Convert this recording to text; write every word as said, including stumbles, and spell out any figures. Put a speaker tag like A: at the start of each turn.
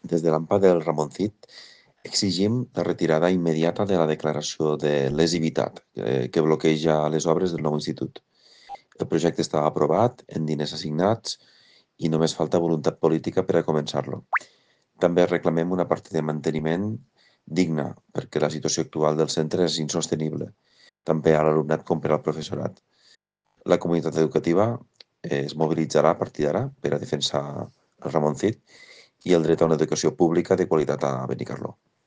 A: Des de l'AMPA del Ramoncit exigim la retirada immediata de la declaració de lesivitat eh, que bloqueja les obres del nou institut. El projecte està aprovat, en diners assignats i només falta voluntat política per a començar-lo. També reclamem una partida de manteniment digna, perquè la situació actual del centre és insostenible, tant per a l'alumnat com per al professorat. La comunitat educativa eh, es mobilitzarà a partir d'ara per a defensar el Ramoncit i el dret a una educació pública de qualitat a Benicarló.